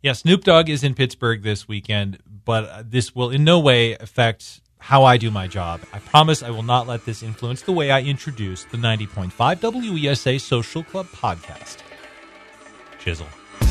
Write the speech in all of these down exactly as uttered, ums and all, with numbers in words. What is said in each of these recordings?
Yeah, Snoop Dogg is in Pittsburgh this weekend, but this will in no way affect how I do my job. I promise I will not let this influence the way I introduce the ninety point five W E S A Social Club podcast. Chisel.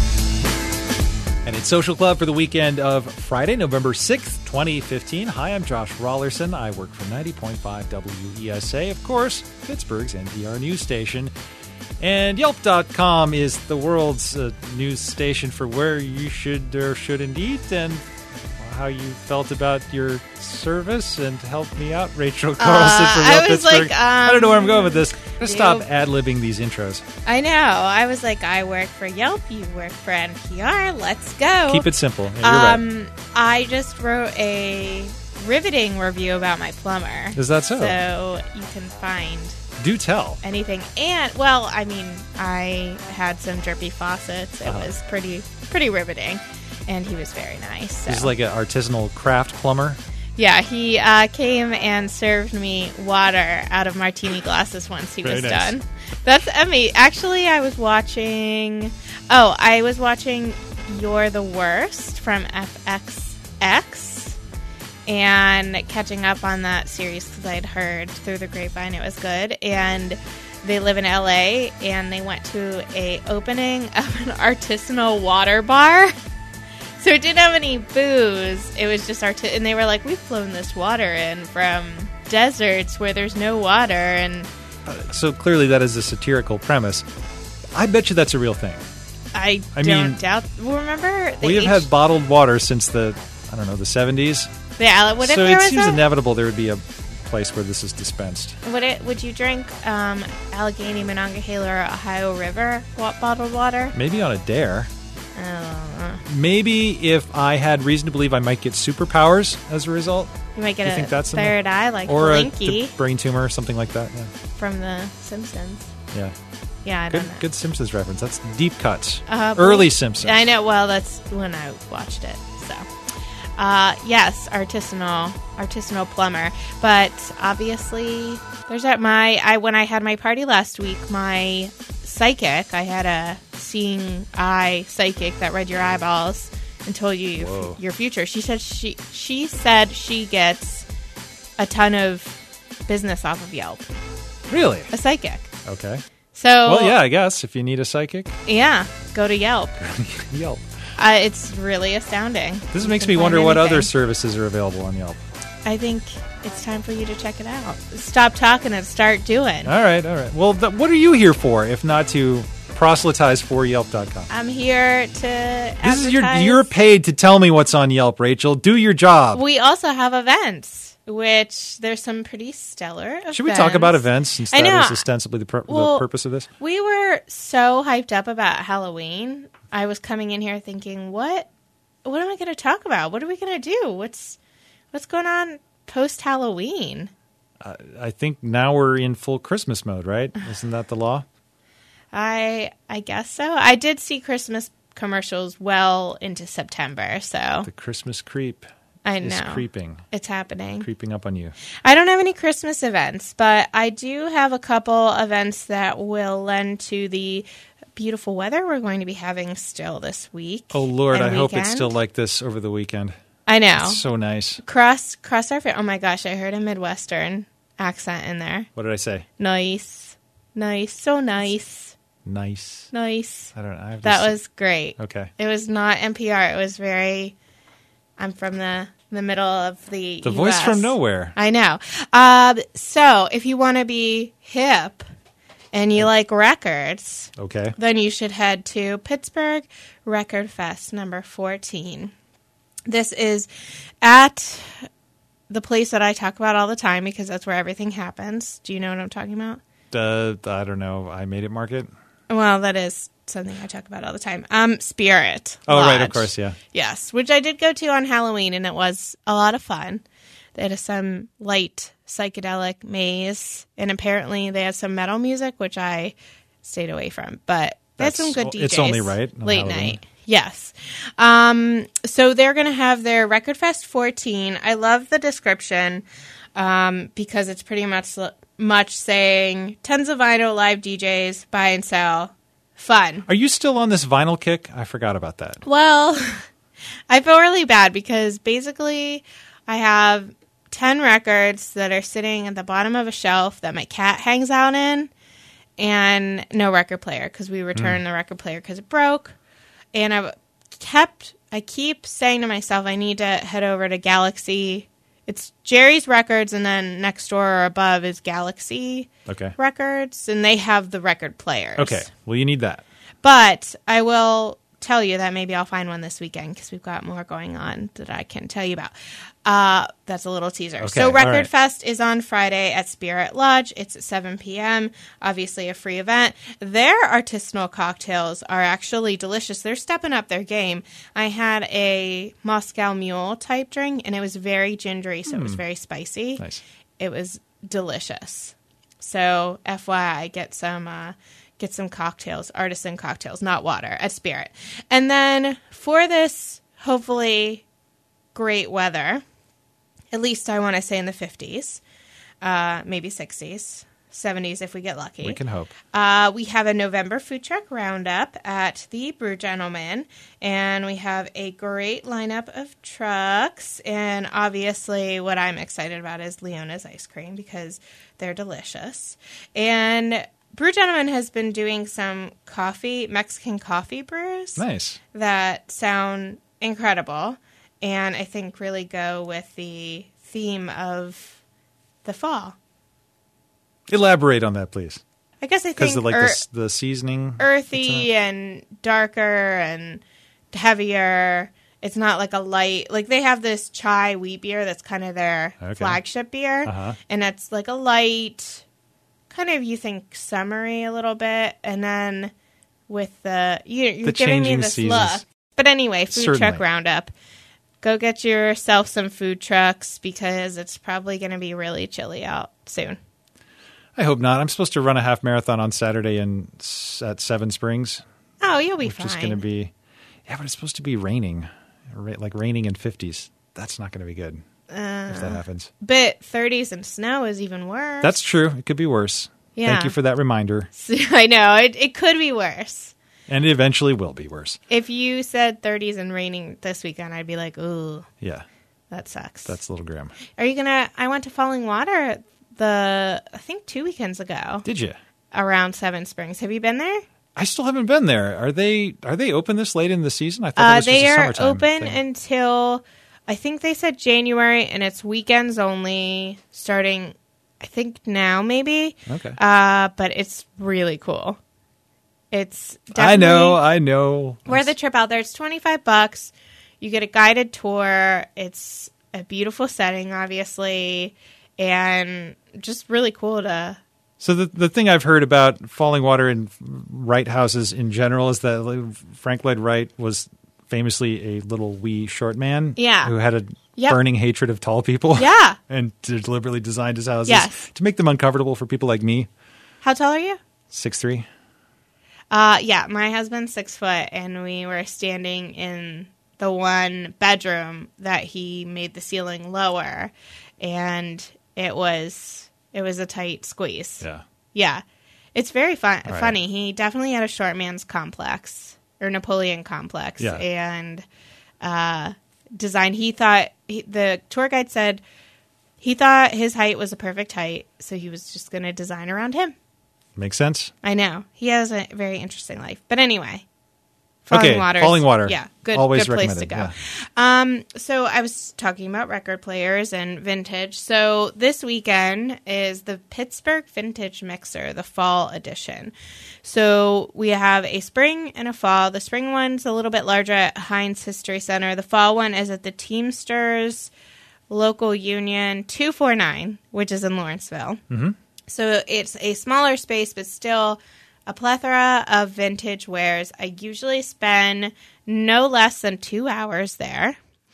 And it's Social Club for the weekend of Friday, November sixth, twenty fifteen. Hi, I'm Josh Rawlerson. I work for ninety point five W E S A, of course, Pittsburgh's N P R news station. And Yelp dot com is the world's uh, news station for where you should or shouldn't eat and how you felt about your service. And help me out, Rachel Carlson uh, from I Yelp was Pittsburgh. like, um, I don't know where I'm going with this. I'm going to you, stop ad-libbing these intros. I know. I was like, I work for Yelp. You work for N P R. Let's go. Keep it simple. Yeah, you're um, right. I just wrote a riveting review about my plumber. Is that so? So you can find Do tell. anything. And, well, I mean, I had some drippy faucets. It Uh-huh. was pretty pretty riveting. And he was very nice. So. This is like an artisanal craft plumber. Yeah, he uh, came and served me water out of martini glasses once he Very was nice. done. That's amazing. Actually, I was watching... Oh, I was watching You're the Worst from F X X and catching up on that series because I'd heard through the grapevine it was good. And they live in L A, and they went to a opening of an artisanal water bar. So it didn't have any booze. It was just art. And they were like, we've flown this water in from deserts where there's no water. And So clearly that is a satirical premise. I bet you that's a real thing. I, I don't mean- doubt. Well, remember? the We have H- had bottled water since the, I don't know, the seventies. Yeah, what if So there it was seems a, inevitable there would be a place where this is dispensed. Would, it, would you drink um, Allegheny, Monongahela, or Ohio River wa- bottled water? Maybe on a dare. I don't know. Maybe if I had reason to believe I might get superpowers as a result. You might You get think a that's in the- third eye like Or a Blinky d- brain tumor or something like that. Yeah. from The Simpsons. yeah. Yeah, I Good, don't know. good Simpsons reference. That's deep cuts. Uh, Early Blink- Simpsons. I know. Well, that's when I watched it. So, uh, yes, artisanal, artisanal plumber. But obviously, there's that. My I when I had my party last week, my psychic. I had a seeing eye psychic that read your eyeballs and told you Whoa. your, your future. She said she she said she gets a ton of business off of Yelp. Really? A psychic. Okay. So Well, yeah, I guess if you need a psychic, yeah, go to Yelp. Yelp. Uh, it's really astounding. This You makes can me find wonder what anything. other services are available on Yelp. I think it's time for you to check it out. Stop talking and start doing. All right, all right. Well, th- what are you here for if not to proselytize for Yelp dot com? I'm here to This is your advertise. you're paid to tell me what's on Yelp, Rachel. Do your job. We also have events, which there's some pretty stellar events. Should we talk about events since I that know. is ostensibly the, pur- Well, the purpose of this? We were so hyped up about Halloween. I was coming in here thinking, what what am I going to talk about? What are we going to do? What's what's going on post Halloween? Uh, I think now we're in full Christmas mode, right? Isn't that the law? I I guess so. I did see Christmas commercials well into September, so The Christmas creep I is know creeping, it's happening. creeping up on you. I don't have any Christmas events, but I do have a couple events that will lend to the beautiful weather we're going to be having still this week. Oh, Lord, and I hope it's weekend. still like this over the weekend. I know. It's so nice. Cross cross our. Fa- oh my gosh, I heard a Midwestern accent in there. What did I say? Nice, nice, so nice, Nice. nice. I don't know. I have That this- was great. Okay. It was not N P R. It was very. I'm from the the middle of the. The U S. voice from nowhere. I know. Um, so if you want to be hip and you like records, Okay. then you should head to Pittsburgh Record Fest number fourteen. This is at the place that I talk about all the time because that's where everything happens. Do you know what I'm talking about? Uh, I don't know. I made it market. Well, that is something I talk about all the time. Um, Spirit. Oh, right, of Lodge. course, yeah. Yes, which I did go to on Halloween, and it was a lot of fun. They had some light psychedelic maze, and apparently they had some metal music, which I stayed away from. But they had That's some good o- D Js. it's only right on Late Halloween. night. Yes. Um, so they're going to have their Record Fest fourteen. I love the description um, because it's pretty much much saying tons of vinyl live D Js, buy and sell, fun. Are you still on this vinyl kick? I forgot about that. Well, I feel really bad because basically I have ten records that are sitting at the bottom of a shelf that my cat hangs out in, and no record player because we returned mm. the record player because it broke. And I've kept, I keep saying to myself, I need to head over to Galaxy. It's Jerry's Records, and then next door or above is Galaxy okay. Records, and they have the record players. Okay, well, you need that. But I will tell you that maybe I'll find one this weekend because we've got more going on that I can tell you about. Uh, that's a little teaser. Okay, so Record right. Fest is on Friday at Spirit Lodge. It's at seven p.m., obviously a free event. Their artisanal cocktails are actually delicious. They're stepping up their game. I had a Moscow Mule type drink, and it was very gingery, so mm. it was very spicy. Nice. It was delicious. So F Y I, get some... Uh, Get some cocktails, artisan cocktails, not water, at Spirit. And then for this, hopefully, great weather, at least I want to say in the fifties, uh, maybe sixties, seventies if we get lucky. We can hope. Uh, we have a November food truck roundup at the Brew Gentleman, and we have a great lineup of trucks. And obviously, what I'm excited about is Leona's ice cream because they're delicious. And Brew Gentleman has been doing some coffee, Mexican coffee brews. Nice. That sound incredible and I think really go with the theme of the fall. Elaborate on that, please. I guess I think because of like er- the, the seasoning, earthy and darker and heavier. It's not like a light, like they have this chai wheat beer that's kind of their okay. flagship beer, uh-huh. and it's like a light, kind of you think summery a little bit, and then with the you, you're the giving me this seasons. look. But anyway, food Certainly. truck roundup. Go get yourself some food trucks because it's probably going to be really chilly out soon. I hope not. I'm supposed to run a half marathon on Saturday in at Seven Springs. Oh, you'll be which fine. Which is going to be, yeah, but it's supposed to be raining, like raining in fifties. That's not going to be good uh, if that happens. But thirties and snow is even worse. That's true. It could be worse. Yeah. Thank you for that reminder. I know. It, it could be worse. And it eventually will be worse. If you said thirties and raining this weekend, I'd be like, ooh. Yeah. That sucks. That's a little grim. Are you going to... I went to Falling Water the, I think two weekends ago. Did you? Around Seven Springs. Have you been there? I still haven't been there. Are they Are they open this late in the season? I thought uh, that was they just a are summertime open thing. until, I think they said January, and it's weekends only starting, I think now maybe. Okay. Uh, but it's really cool. It's definitely I know, I know. Worth the trip out there. It's twenty-five bucks. You get a guided tour. It's a beautiful setting, obviously, and just really cool to... So the the thing I've heard about Falling Water and Wright houses in general is that like, Frank Lloyd Wright was famously a little wee short man yeah. who had a yep. burning hatred of tall people. Yeah. And deliberately designed his houses yes. to make them uncomfortable for people like me. How tall are you? six three. Uh, yeah, my husband's six foot, and we were standing in the one bedroom that he made the ceiling lower, and it was it was a tight squeeze. Yeah, yeah, it's very fun. Right. Funny, he definitely had a short man's complex or Napoleon complex, yeah. and uh, design. He thought he, the tour guide said he thought his height was a perfect height, so he was just going to design around him. Makes sense. I know. He has a very interesting life. But anyway. Falling okay, Waters, Falling Water. Yeah, good, Always good place to go. Yeah. Um, so I was talking about record players and vintage. So this weekend is the Pittsburgh Vintage Mixer, the fall edition. So we have a spring and a fall. The spring one's a little bit larger at Heinz History Center. The fall one is at the Teamsters Local Union two forty-nine, which is in Lawrenceville. Mm-hmm. So it's a smaller space, but still a plethora of vintage wares. I usually spend no less than two hours there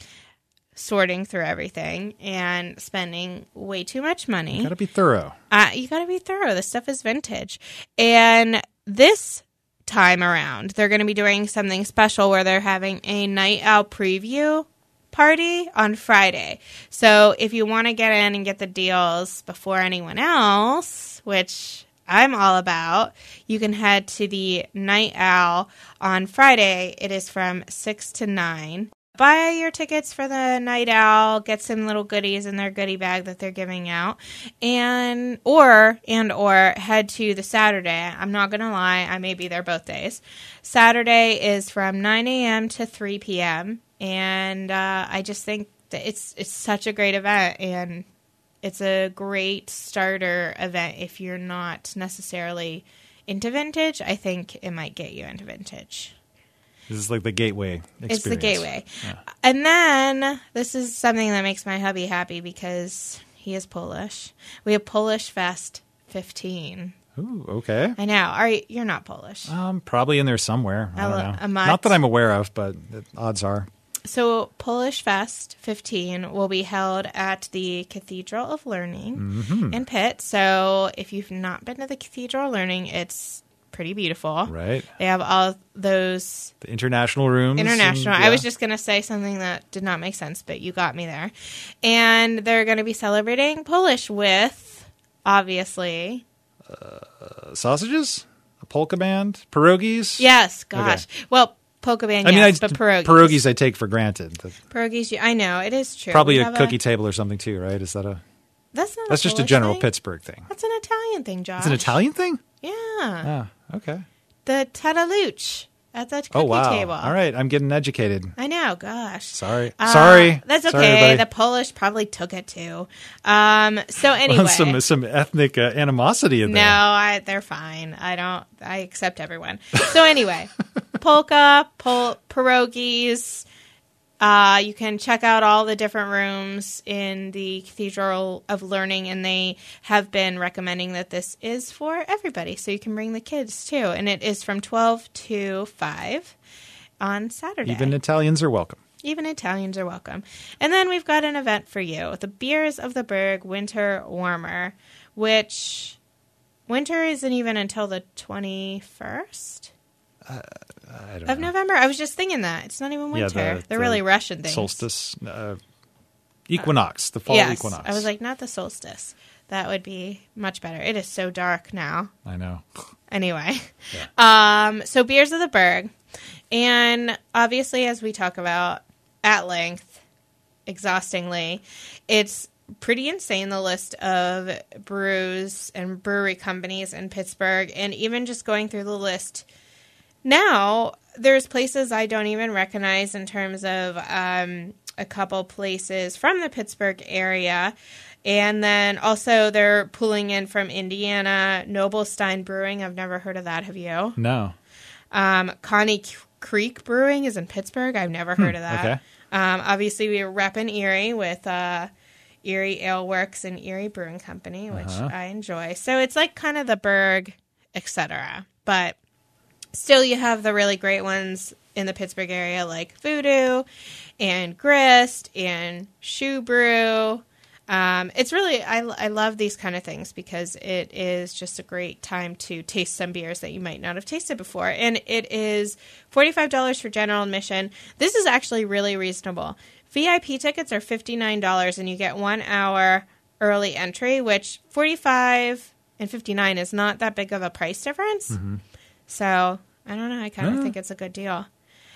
sorting through everything and spending way too much money. You gotta be thorough. Uh, you gotta be thorough. This stuff is vintage. And this time around, they're going to be doing something special where they're having a night out preview party on Friday. So if you want to get in and get the deals before anyone else, which I'm all about, you can head to the Night Owl on Friday. It is from six to nine. Buy your tickets for the Night Owl, get some little goodies in their goodie bag that they're giving out, and or and or head to the Saturday. I'm not going to lie, I may be there both days. Saturday is from nine a.m. to three p.m., and uh, I just think that it's it's such a great event, and it's a great starter event if you're not necessarily into vintage. I think it might get you into vintage. This is like the gateway experience. It's the gateway. Yeah. And then this is something that makes my hubby happy because he is Polish. We have Polish Fest fifteen. Ooh, okay. I know. Are you, you're not Polish. Um, probably in there somewhere. I don't A- know. a mutt. Not that I'm aware of, but the odds are. So Polish Fest fifteen will be held at the Cathedral of Learning Mm-hmm. in Pitt. So if you've not been to the Cathedral of Learning, it's pretty beautiful. Right. They have all those The international rooms. international. and- I yeah. was just going to say something that did not make sense, but you got me there. And they're going to be celebrating Polish with, obviously, Uh, sausages? A polka band? Pierogies? yes, gosh. Well, polka band, I mean, yes, I, but pierogies. pierogies I take for granted. The- Pierogies, you- I know, it is true. probably We a have cookie table or something too, right? Is that a? That's not That's just a Polish general thing. Pittsburgh thing. That's an Italian thing, Josh. It's an Italian thing? Yeah. Ah, okay. The Tataluch at the cookie Oh, wow. table. All right. I'm getting educated. I know, gosh. Sorry. Uh, Sorry. That's okay. Sorry, everybody. The Polish probably took it too. Um, so anyway. some some ethnic uh, animosity in No, there. I, they're fine. I don't. I accept everyone. So anyway, polka, pol, pierogies. Uh, you can check out all the different rooms in the Cathedral of Learning, and they have been recommending that this is for everybody, so you can bring the kids too. And it is from twelve to five on Saturday. Even Italians are welcome. Even Italians are welcome. And then we've got an event for you, the Beers of the Berg Winter Warmer, which winter isn't even until the twenty-first I don't of know. November. I was just thinking that. It's not even Yeah, winter. the- They're the really Russian things. Solstice. Uh, equinox. The fall yes, equinox. I was like, not the solstice. That would be much better. It is so dark now. I know. Anyway, um, so Beers of the Berg. And obviously, as we talk about at length, exhaustingly, it's pretty insane, the list of brews and brewery companies in Pittsburgh. And even just going through the list now, there's places I don't even recognize in terms of um, a couple places from the Pittsburgh area. And then also they're pulling in from Indiana, Noblestein Brewing. I've never heard of that. Have you? No. Um, Connie C- Creek Brewing is in Pittsburgh. I've never heard of that. okay. Um, obviously, we were repping Erie with uh, Erie Ale Works and Erie Brewing Company, which Uh-huh. I enjoy. So it's like kind of the Berg, et cetera. But still, you have the really great ones in the Pittsburgh area like Voodoo and Grist and Shoe Brew. Um, it's really, I, I love these kind of things because it is just a great time to taste some beers that you might not have tasted before. And it is forty-five dollars for general admission. This is actually really reasonable. V I P tickets are fifty-nine dollars and you get one hour early entry, which forty-five and fifty-nine is not that big of a price difference. Mm-hmm. So I don't know. I kind of Yeah. think it's a good deal.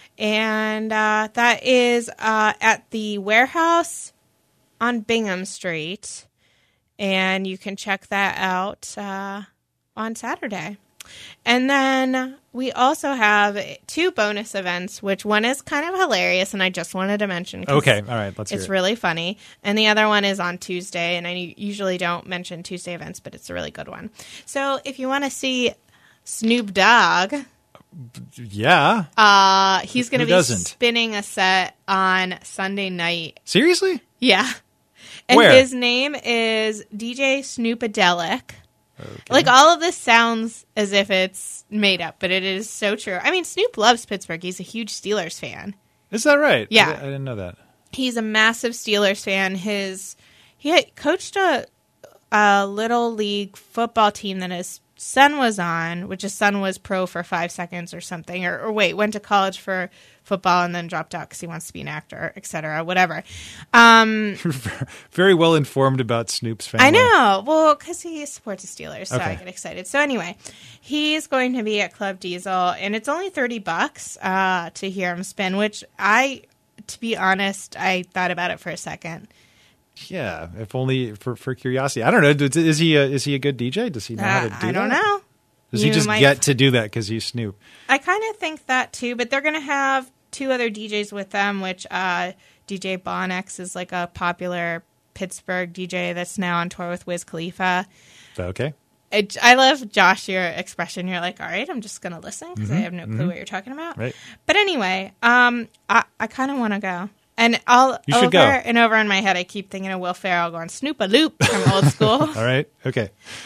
And uh, that is uh, at the warehouse on Bingham Street, and you can check that out uh, on Saturday. And then we also have two bonus events, which one is kind of hilarious, and I just wanted to mention. 'cause Okay. All right. Let's hear It's it. really funny. And the other one is on Tuesday, and I usually don't mention Tuesday events, but it's a really good one. So if you want to see Snoop Dogg, Yeah. uh, he's going to Who be doesn't? spinning a set on Sunday night. Seriously? Yeah. And Where? his name is D J Snoopadelic. Okay. Like, all of this sounds as if it's made up, but it is so true. I mean, Snoop loves Pittsburgh. He's a huge Steelers fan. Is that right? Yeah. I, I didn't know that. He's a massive Steelers fan. His He had coached a, a little league football team that has son was on, which his son was pro for five seconds or something, or, or wait, went to college for football and then dropped out because he wants to be an actor, et cetera, whatever. Um, Very well informed about Snoop's family. I know. Well, because he supports the Steelers, so Okay. I get excited. So anyway, he's going to be at Club Diesel, and it's only thirty bucks uh, to hear him spin, which I, to be honest, I thought about it for a second. Yeah, if only for, for curiosity. I don't know. Does- Is he a, is he a good D J? Does he know how to Uh, do I don't that? know. Does You he just might- get to do that because he's Snoop? I kind of think that too, but they're going to have two other D Js with them, which uh, D J Bonnex is like a popular Pittsburgh D J that's now on tour with Wiz Khalifa. Is that okay? It, I love, Josh, your expression. You're like, all right, I'm just going to listen because I have no clue what you're talking about. Right. But anyway, um, I, I kind of want to go. And all You should over go. and over in my head, I keep thinking of Will Ferrell going Snoop a Loop from Old School. All right. Okay.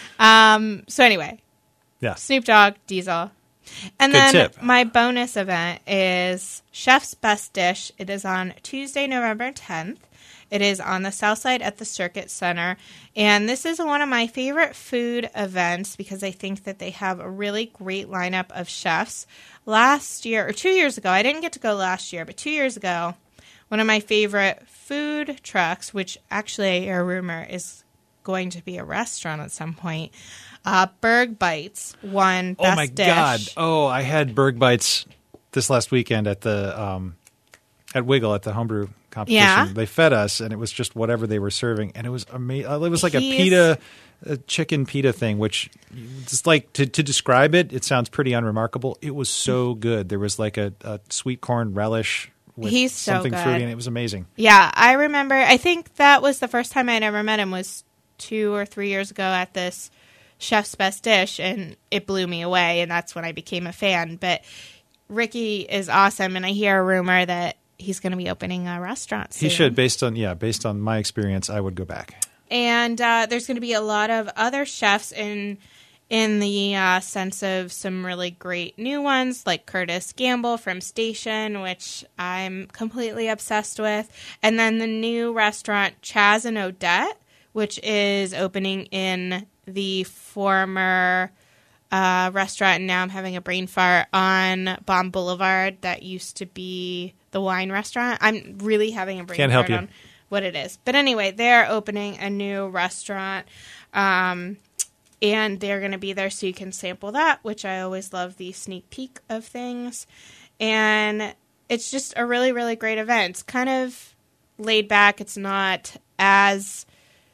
Um, so anyway, Yeah. Snoop Dogg, Diesel. And Good then tip. my bonus event is Chef's Best Dish. It is on Tuesday, November tenth. It is on the south side at the Circuit Center. And this is one of my favorite food events because I think that they have a really great lineup of chefs. Last year, or two years ago, I didn't get to go last year, but two years ago, one of my favorite food trucks, which actually I hear a rumor is going to be a restaurant at some point, uh, Berg Bites won Best Oh my Dish. God! Oh, I had Berg Bites this last weekend at the um, at Wiggle at the homebrew competition. Yeah. They fed us, and it was just whatever they were serving, and it was amazing. It was like He's- a pita, a chicken pita thing, which just like to to describe it, it sounds pretty unremarkable. It was so good. There was like a, a sweet corn relish with He's so something good. fruity, and it was amazing. Yeah, I remember. I think that was the first time I'd ever met him was two or three years ago at this Chef's Best Dish, and it blew me away, and that's when I became a fan. But Ricky is awesome, and I hear a rumor that he's going to be opening a restaurant soon. He should, based on yeah, based on my experience, I would go back. And uh, there's going to be a lot of other chefs in in the uh, sense of some really great new ones, like Curtis Gamble from Station, which I'm completely obsessed with. And then the new restaurant, Chaz and Odette, which is opening in the former uh, restaurant, and now I'm having a brain fart, on Bomb Boulevard that used to be the wine restaurant. I'm really having a brain Can't help fart you. on what it is. But anyway, they're opening a new restaurant, um, and they're going to be there so you can sample that, which I always love the sneak peek of things. And it's just a really, really great event. It's kind of laid back. It's not as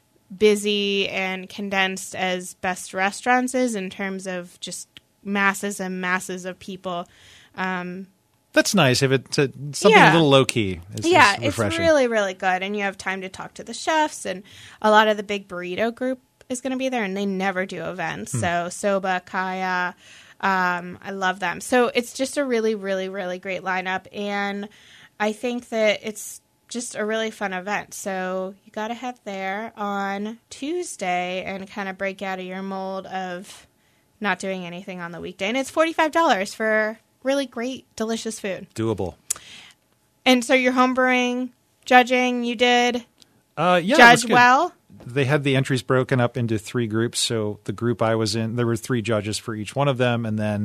busy and condensed as Best Restaurants is in terms of just masses and masses of people. Um, That's nice. If it's uh, something Yeah. a little low key, it's, yeah, it's it's refreshing. really, really good. And you have time to talk to the chefs, and a lot of the big burrito group is going to be there, and they never do events. So Soba, Kaya, um, I love them. So it's just a really, really, really great lineup. And I think that it's just a really fun event. So you got to head there on Tuesday and kind of break out of your mold of not doing anything on the weekday. And it's forty-five dollars for really great, delicious food. Doable. And so you're homebrewing, judging, you did Uh, yeah, it was judge good. well. They had the entries broken up into three groups. So the group I was in, there were three judges for each one of them, and then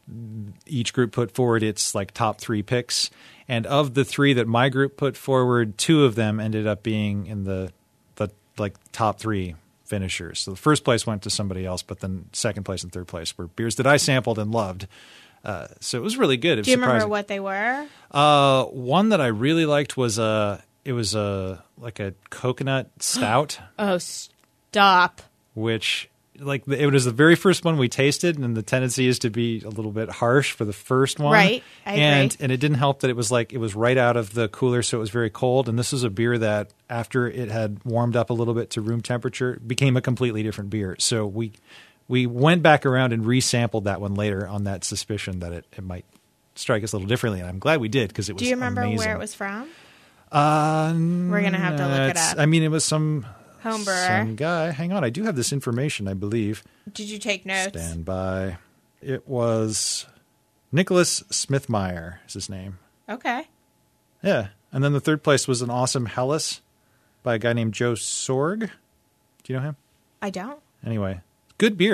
each group put forward its like top three picks. And of the three that my group put forward, two of them ended up being in the the like top three finishers. So the first place went to somebody else, but then second place and third place were beers that I sampled and loved. Uh, so it was really good. It was Do you remember surprising. what they were? Uh, one that I really liked was a. It was a like a coconut stout, Oh, stop. which like it was the very first one we tasted, and the tendency is to be a little bit harsh for the first one, Right, I and agree. and it didn't help that it was like it was right out of the cooler, so it was very cold. And this was a beer that after it had warmed up a little bit to room temperature, became a completely different beer. So we we went back around and resampled that one later on that suspicion that it, it might strike us a little differently, and I'm glad we did because it was. Do you remember amazing. where it was from? Uh, We're gonna have to look it it's- up. I mean, it was some Home brewer. some guy. Hang on, I do have this information. I believe. Did you take notes? Stand by. It was Nicholas Smithmeyer is his name. Okay. Yeah, and then the third place was an awesome Hellas by a guy named Joe Sorg. Do you know him? I don't. Anyway, good beer.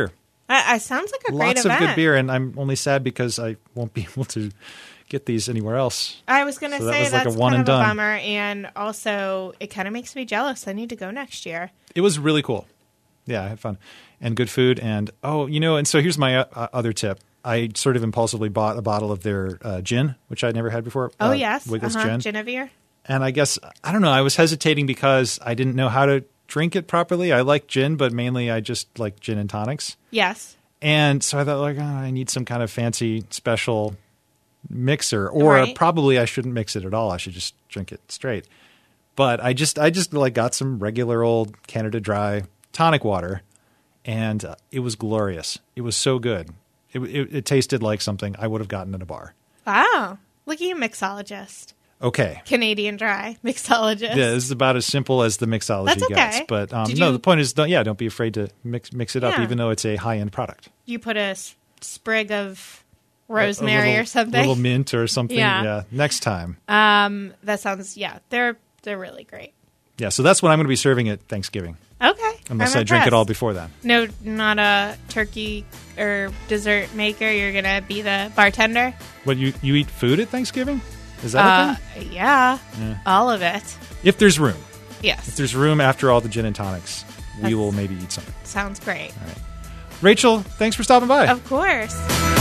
I, I sounds like a great Lots event. of good beer, and I'm only sad because I won't be able to get these anywhere else. I was going to So that say was like that's a one kind and of a done. bummer, and also it kind of makes me jealous. I need to go next year. It was really cool. Yeah, I had fun. And good food. And, oh, you know, and so here's my uh, other tip. I sort of impulsively bought a bottle of their uh, gin, which I'd never had before. Oh, uh, yes. Wiggles uh-huh. gin. Genevieve. And I guess, I don't know, I was hesitating because I didn't know how to drink it properly. I like gin, but mainly I just like gin and tonics. Yes. And so I thought, like, oh, I need some kind of fancy special mixer, or Right. probably I shouldn't mix it at all. I should just drink it straight. But I just, I just like got some regular old Canada Dry tonic water, and uh, it was glorious. It was so good. It, it, it tasted like something I would have gotten in a bar. Wow. Look at you, mixologist. Okay. Canadian Dry mixologist. Yeah, this is about as simple as the mixology That's okay. gets. But um, Did no, you- the point is, don't, yeah, don't be afraid to mix mix it up, Yeah. even though it's a high end product. You put a s- sprig of A- a rosemary little- or something. little mint or something. Yeah. Yeah, next time. Um, that sounds yeah. They're they're really great. Yeah, so that's what I'm going to be serving at Thanksgiving, Okay. unless I'm I drink it all impressed. before then. No, not a turkey or dessert maker. You're gonna be the bartender. What, you you eat food at Thanksgiving? Is that Uh, a thing? yeah, Yeah. all of it. If there's room, if Yes, there's room after all the gin and tonics, we That's- will maybe eat something. sounds great. Rachel, thanks for stopping by. Of course.